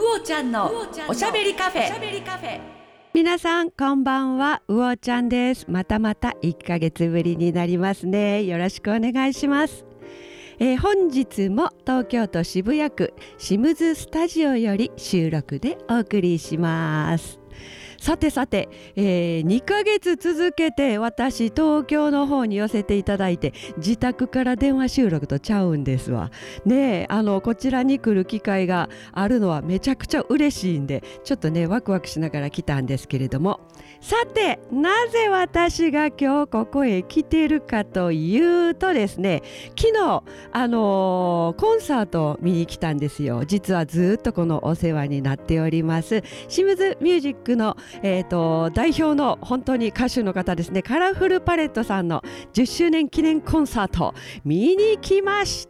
おちゃんのおしゃべりカフェ。 皆さんこんばんは、うおちゃんです。また1ヶ月ぶりになりますね。よろしくお願いします。本日も東京都渋谷区シムズスタジオより収録でお送りします。さて、2ヶ月続けて私東京の方に寄せていただいて、自宅から電話収録とちゃうんですわね。こちらに来る機会があるのはめちゃくちゃ嬉しいんで、ちょっとねワクワクしながら来たんですけれども、さてなぜ私が今日ここへ来ているかというとですね、昨日コンサートを見に来たんですよ。実はずっとこのお世話になっておりますシムズミュージックの代表の本当に歌手の方ですね、カラフルパレットさんの10周年記念コンサート見に来ました。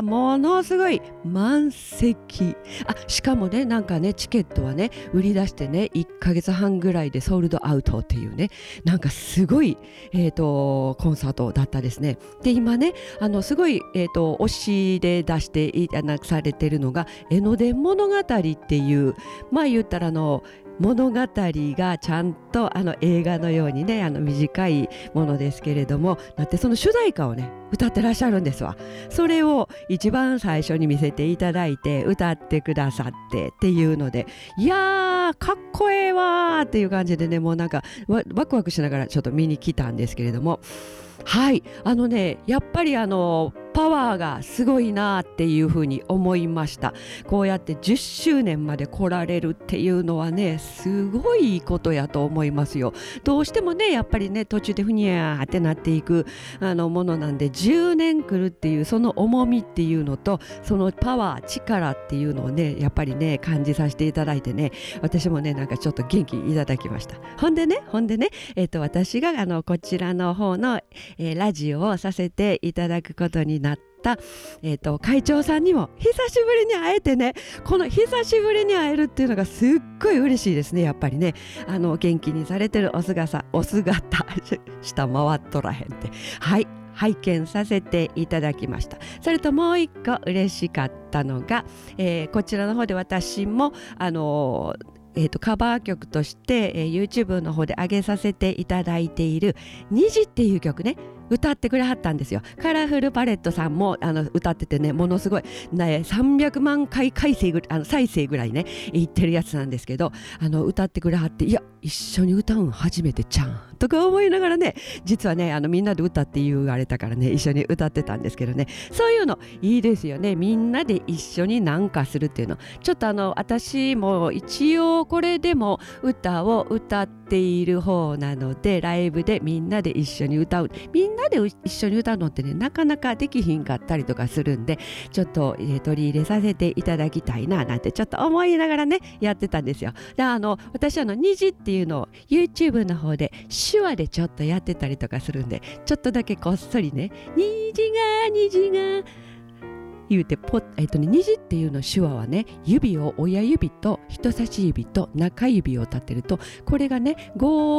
ものすごい満席。しかもね、なんかねチケットはね売り出してね1ヶ月半ぐらいでソールドアウトっていうね、なんかすごい、コンサートだったですね。で今ねすごい、推しで出してされてるのが江ノ電物語っていう、言ったら物語がちゃんと映画のようにね短いものですけれどもだって、その主題歌をね歌ってらっしゃるんですわ。それを一番最初に見せていただいて歌ってくださってっていうので、いやーかっこええわーっていう感じでね、もうなんかワクワクしながらちょっと見に来たんですけれども、はいやっぱりパワーがすごいなっていうふうに思いました。こうやって10周年まで来られるっていうのはね、すごいことやと思いますよ。どうしてもねやっぱりね途中でふにゃーってなっていくものなんで、10年来るっていうその重みっていうのと、そのパワー力っていうのをねやっぱりね感じさせていただいてね、私もねなんかちょっと元気いただきました。ほんでね、私がこちらの方の、ラジオをさせていただくことになった、会長さんにも久しぶりに会えてね、この久しぶりに会えるっていうのがすっごい嬉しいですね。やっぱりね元気にされてるお姿下回っとらへんって、はい拝見させていただきました。それともう一個嬉しかったのが、こちらの方で私もカバー曲として、YouTube の方で上げさせていただいている虹っていう曲ね歌ってくれはったんですよ。カラフルパレットさんも歌っててね、ものすごい、300万回再生ぐらいねいってるやつなんですけど、歌ってくれはって、いや一緒に歌うん初めてちゃんとか思いながらね、実はねみんなで歌って言われたからね一緒に歌ってたんですけどね、そういうのいいですよね。みんなで一緒になんかするっていうの、ちょっと私も一応これでも歌を歌っている方なので、ライブでみんなで一緒に歌う、みんなで一緒に歌うのってねなかなかできひんかったりとかするんで、ちょっと、取り入れさせていただきたいななんてちょっと思いながらねやってたんですよ。で私虹っていうのを YouTube の方で手話でちょっとやってたりとかするんで、ちょっとだけこっそりね虹が言うて虹っていうの手話はね、指を親指と人差し指と中指を立てると、これがね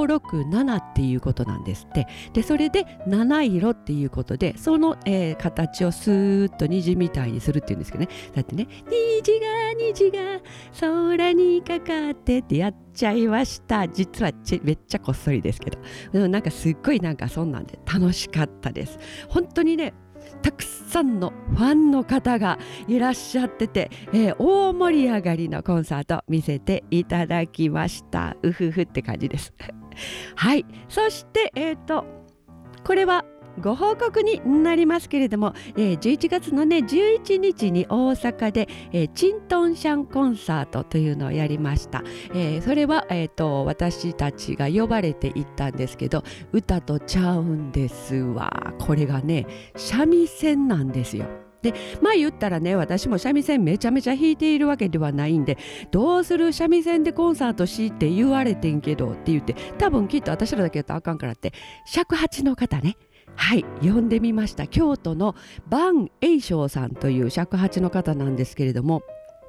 567っていうことなんですって。でそれで七色っていうことで、その、形をスーッと虹みたいにするっていうんですけどね、だってね虹が空にかかってってやっちゃいました。実はめっちゃこっそりですけど、なんかすっごいなんかそんなんで楽しかったです。本当にねたくさんのファンの方がいらっしゃってて、大盛り上がりのコンサート見せていただきました。うふふって感じですはい、そしてこれはご報告になりますけれども、11月のね11日に大阪で、チントンシャンコンサートというのをやりました。それは、私たちが呼ばれて行ったんですけど、歌とちゃうんですわ。これがね三味線なんですよ。で言ったらね、私も三味線めちゃめちゃ弾いているわけではないんで、どうする三味線でコンサートしって言われてんけどって言って、多分きっと私らだけやったらあかんからって尺八の方ね、はい呼んでみました。京都の万栄翔さんという尺八の方なんですけれども、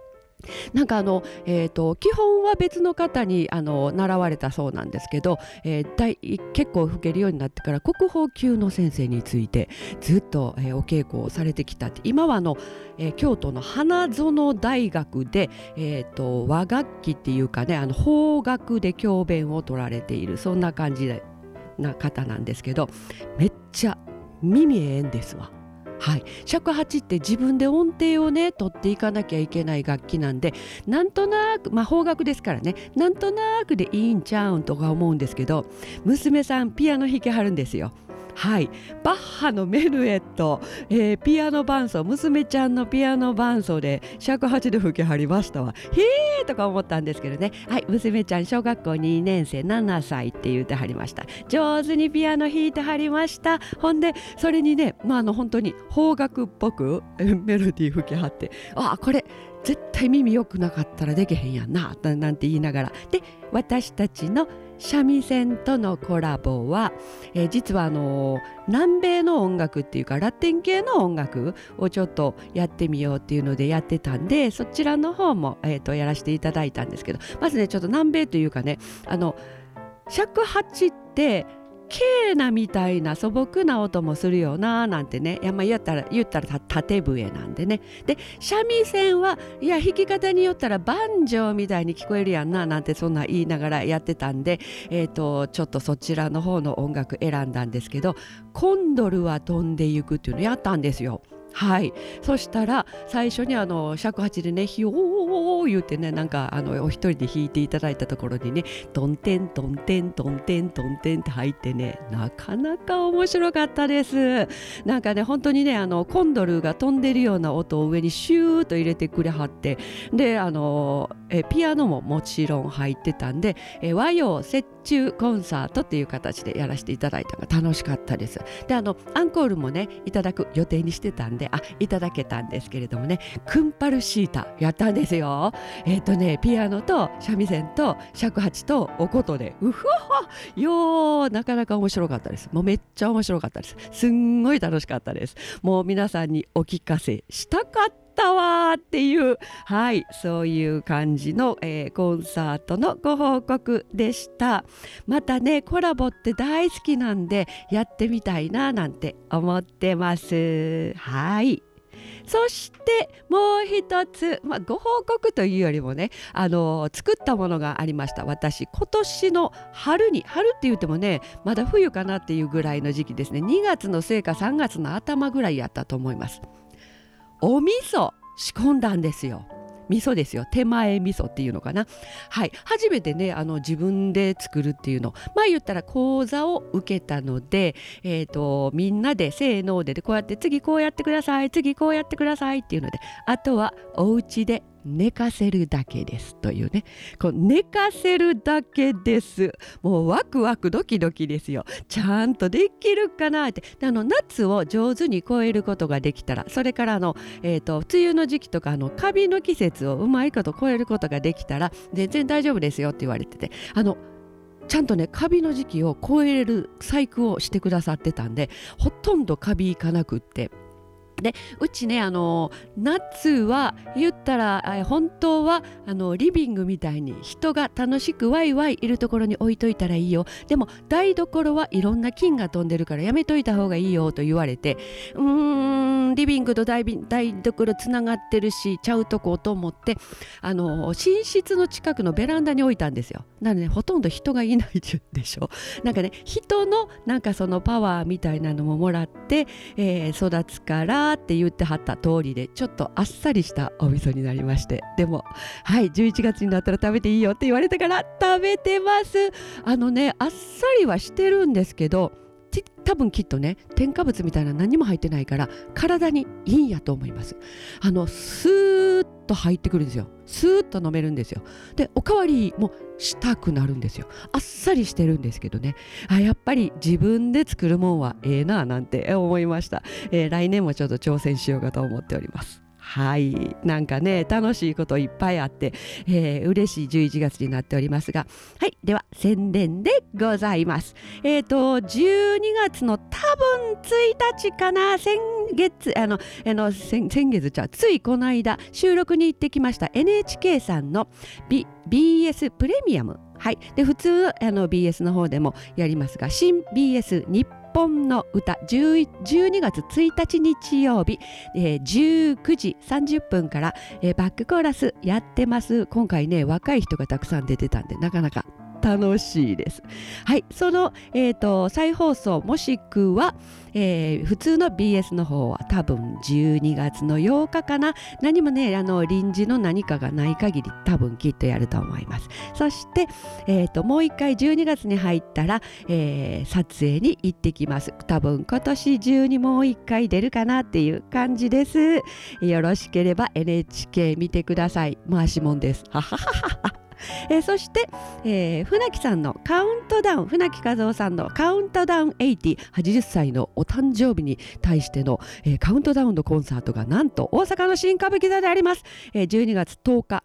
なんか基本は別の方に習われたそうなんですけど、結構吹けるようになってから国宝級の先生についてずっと、お稽古をされてきたって。今は京都の花園大学で、和楽器っていうかね邦楽で教鞭を取られている、そんな感じな方なんですけど、めっちゃ耳ええんですわ。はい、尺八って自分で音程をね取っていかなきゃいけない楽器なんで、なんとなく邦楽ですからね、なんとなくでいいんちゃうんとか思うんですけど、娘さんピアノ弾けはるんですよ。はい、バッハのメヌエット、ピアノ伴奏、娘ちゃんのピアノ伴奏で尺八で吹きはりましたわ。へーとか思ったんですけどね。はい、娘ちゃん小学校2年生7歳って言ってはりました。上手にピアノ弾いてはりました。ほんでそれにね、本当に邦楽っぽくメロディー吹きはって、これ絶対耳良くなかったらできへんやんななんて言いながら、で私たちの三味線とのコラボは、実は南米の音楽っていうかラテン系の音楽をちょっとやってみようっていうのでやってたんで、そちらの方も、やらせていただいたんですけど、まずねちょっと南米というかね、尺八ってケーナみたいな素朴な音もするよななんてね、言ったら縦笛なんでね。で三味線はいや弾き方によったらバンジョーみたいに聞こえるやんななんてそんな言いながらやってたんで、ちょっとそちらの方の音楽選んだんですけど、コンドルは飛んでゆくっていうのやったんですよ。はい、そしたら最初に尺八でねひおー言うてね、なんかお一人で弾いていただいたところにねトンテントンテントンテントンテンって入ってね、なかなか面白かったです。なんかね本当にねコンドルが飛んでるような音を上にシューッと入れてくれはって、でピアノももちろん入ってたんで、和洋折衷コンサートっていう形でやらせていただいたのが楽しかったです。でアンコールもねいただく予定にしてたんでいただけたんですけれどもね、クンパルシータやったんですよ。ピアノと三味線と尺八とお琴でなかなか面白かったです。もうめっちゃ面白かったです。すんごい楽しかったです。もう皆さんにお聞かせしたかったわっていう、はい、そういう感じの、コンサートのご報告でした。またねコラボって大好きなんでやってみたいななんて思ってます。はい、そしてもう一つ、ご報告というよりもね作ったものがありました。私今年の春って言ってもねまだ冬かなっていうぐらいの時期ですね、2月の末か3月の頭ぐらいやったと思います。お味噌仕込んだんですよ。味噌ですよ、手前味噌っていうのかな。はい、初めてね自分で作るっていうの、言ったら講座を受けたので、みんなでせーのでこうやって次こうやってください、次こうやってくださいっていうので、あとはお家で寝かせるだけですというね、寝かせるだけです。もうワクワクドキドキですよ。ちゃんとできるかなって。夏を上手に越えることができたら、それから梅雨の時期とかカビの季節をうまいこと越えることができたら全然大丈夫ですよって言われてて、ちゃんとねカビの時期を越えれる細工をしてくださってたんで、ほとんどカビいかなくって、でうちね夏は言ったら本当はリビングみたいに人が楽しくワイワイいるところに置いといたらいいよ、でも台所はいろんな菌が飛んでるからやめといた方がいいよと言われて、リビングと台所つながってるしちゃうとこと思って寝室の近くのベランダに置いたんですよ。なので、ほとんど人がいないでしょ。なんかね人のなんかそのパワーみたいなのももらって、育つからって言ってはった通りでちょっとあっさりしたお味噌になりまして、でもはい11月になったら食べていいよって言われたから食べてます。あっさりはしてるんですけど、多分きっとね添加物みたいな何も入ってないから体にいいんやと思います。スーッと入ってくるんですよ。スーッと飲めるんですよ。でおかわりもしたくなるんですよ。あっさりしてるんですけどね、やっぱり自分で作るもんはええななんて思いました。来年もちょっと挑戦しようかと思っております。 はい、なんかね楽しいこといっぱいあって、嬉しい11月になっておりますが、はい、では宣伝でございます。12月の多分1日かな、先月じゃついこの間収録に行ってきました NHK さんの、BS プレミアム、はい、で普通BS の方でもやりますが、新 BS 日本の歌12月1日日曜日、19時30分から、バックコーラスやってます。今回ね若い人がたくさん出てたんでなかなか楽しいです。はい、その、再放送もしくは、普通の BS の方は多分12月の8日かな。何もね臨時の何かがない限り多分きっとやると思います。そして、もう一回12月に入ったら、撮影に行ってきます。多分今年中にもう一回出るかなっていう感じです。よろしければ NHK 見てください。回しもんです。はははは。そして、船木さんのカウントダウン、船木和夫さんのカウントダウン80歳のお誕生日に対しての、カウントダウンのコンサートがなんと大阪の新歌舞伎座であります。12月10日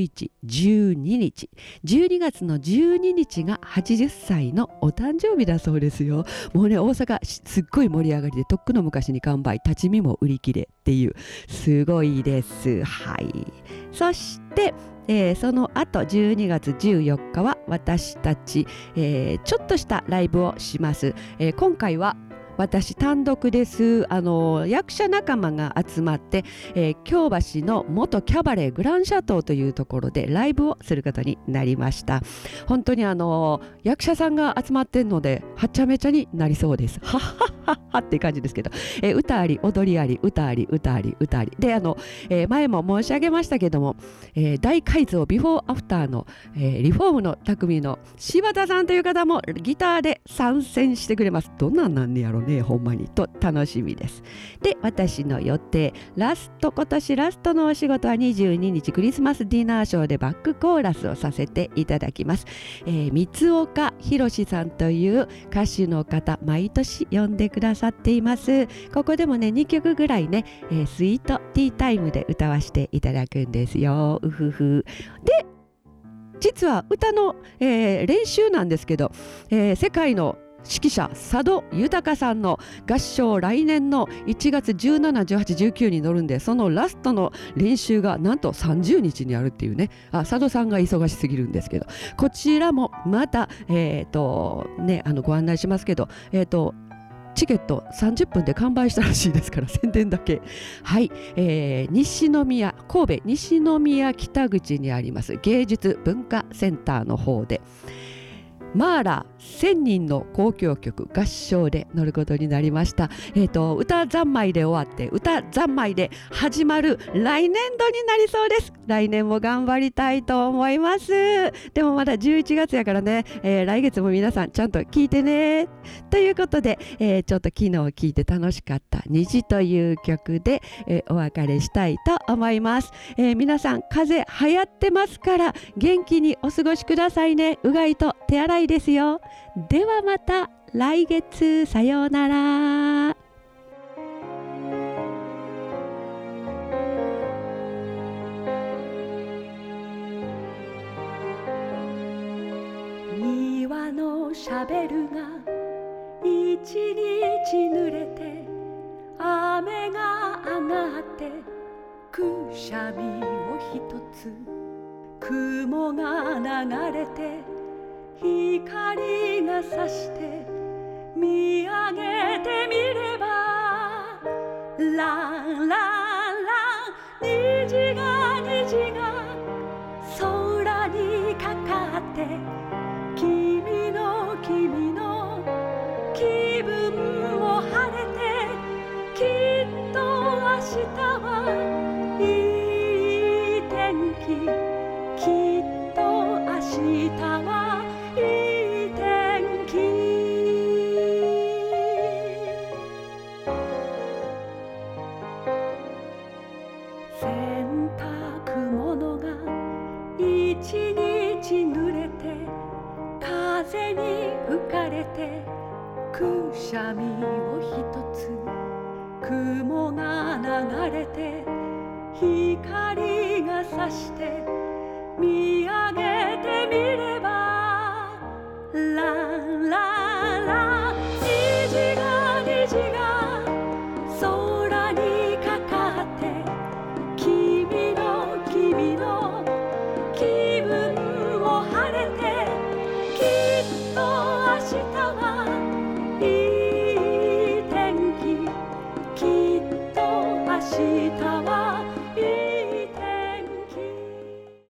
11、12日12月の12日が80歳のお誕生日だそうですよ。もうね大阪すっごい盛り上がりでとっくの昔に完売、立ち見も売り切れっていうすごいです。はい、そしてその後12月14日は私たち、ちょっとしたライブをします。今回は私単独です。役者仲間が集まって、京橋の元キャバレーグランシャトーというところでライブをすることになりました。本当に役者さんが集まってんのではちゃめちゃになりそうです。はっはっはっはっていう感じですけど、歌あり踊りあり歌あり歌あり歌ありで前も申し上げましたけども、大改造ビフォーアフターの、リフォームの匠の柴田さんという方もギターで参戦してくれます。どんなんなんねやろね、ほんまにと楽しみです。で私の予定今年ラストのお仕事は22日クリスマスディナーショーでバックコーラスをさせていただきます。三岡弘さんという歌手の方毎年呼んでくださっています。ここでもね2曲ぐらいね、スイートティータイムで歌わせていただくんですよ。うふふで実は歌の、練習なんですけど、世界の指揮者佐渡豊さんの合唱来年の1月17、18、19に乗るんで、そのラストの練習がなんと30日にあるっていうね。佐渡さんが忙しすぎるんですけど、こちらもまたご案内しますけど、チケット30分で完売したらしいですから宣伝だけ。はい、神戸西宮北口にあります芸術文化センターの方でマーラー1000人の交響曲合唱で乗ることになりました。歌三昧で終わって歌三昧で始まる来年度になりそうです。来年も頑張りたいと思います。でもまだ11月やからね、来月も皆さんちゃんと聞いてねということで、ちょっと昨日聞いて楽しかった虹という曲で、お別れしたいと思います。皆さん風邪流行ってますから元気にお過ごしくださいね。うがいと手洗いですよ。ではまた来月、さようなら。 庭のシャベルが一日濡れて雨が上がってくしゃみを一つ雲が流れて光が差して見上げてみればランランラン虹が空にかかって君の気分も晴れてきっと明日はいい天気きっと明日はいい天気洗濯物が一日濡れて風に吹かれてくしゃみを一つ雲が流れて光が差して